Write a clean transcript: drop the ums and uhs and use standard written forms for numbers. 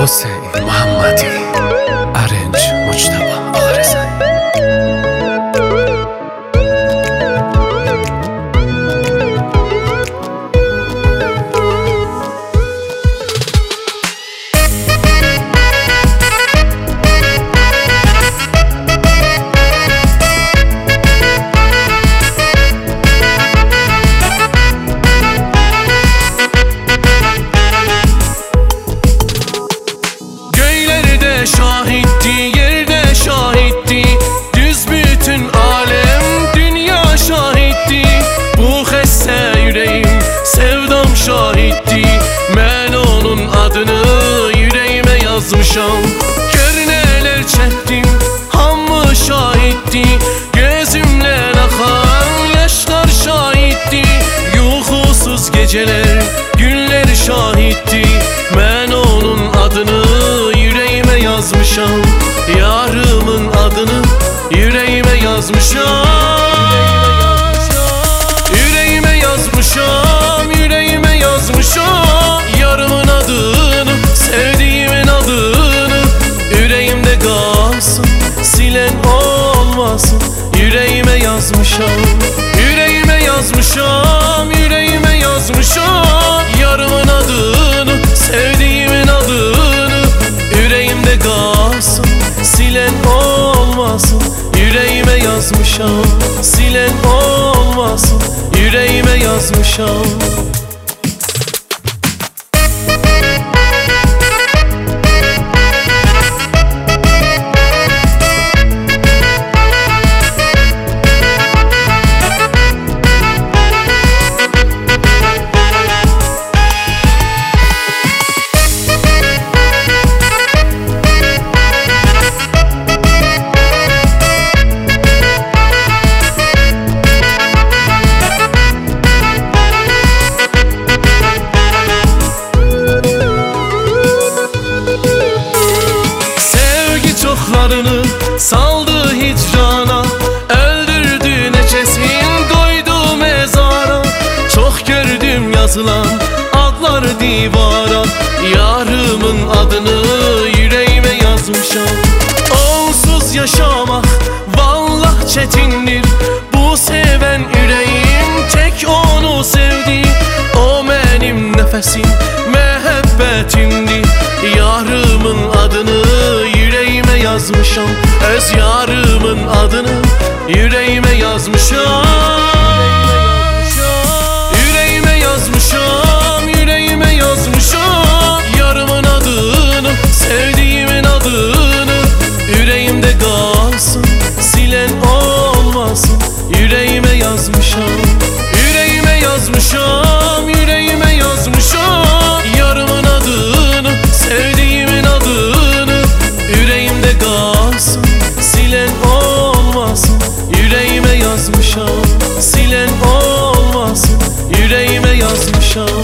حسین محمدی ارنج مجتبی آقارزایی. Şahitti, yerde şahitti, düz bütün alem dünya şahitti. Bu xəstə yüreğim sevdam şahitti. Mən onun adını yüreğime yazmışam. Gör neler çektim, hamı şahitti. Gözümle akan yaşlar şahitti. Yuxusuz geceler, günler şahitti. Mən onun adını yüreğime yazmışam. Yarımın adını yüreğime yazmışam. Yüreğime yazmışam, yüreğime yazmışam. Yarımın adını, sevdiğimin adını. Yüreğimde kalsın, silen olmasın. Yüreğime yazmışam. Yüreğime yazmışam, yüreğime yazmışam. Yarımın adını, sevdiğimin adını. Yüreğimde kalsın, silen olmasın. Yüreğime yazmışam. Silen olmasın. Yüreğime yazmışam. Saldı hicrana, öldürdü neçesin, koydu mezara. Çok gördüm yazılan adlar divara. Yarımın adını yüreğime yazmışam. Onsuz yaşamak vallah çetindir. Bu seven yüreğim tek onu sevdi. O benim nefesim, məhəbbətimdir. Yarımın adını yüreğime yazmışam. Öz yarımın adını yüreğime yazmışam. Yüreğime yazmışam, yüreğime yazmışam. Yarımın adını, sevdiğimin adını. Yüreğimde kalsın, silen olmasın. Yüreğime yazmışam. Yüreğime yazmışam, yüreğime yazmışam. Yarımın adını, sevdiğimin adını. Yüreğimde kalsın, silen olmasın. Yüreğime yazmışam. Silen olmasın. Yüreğime yazmışam.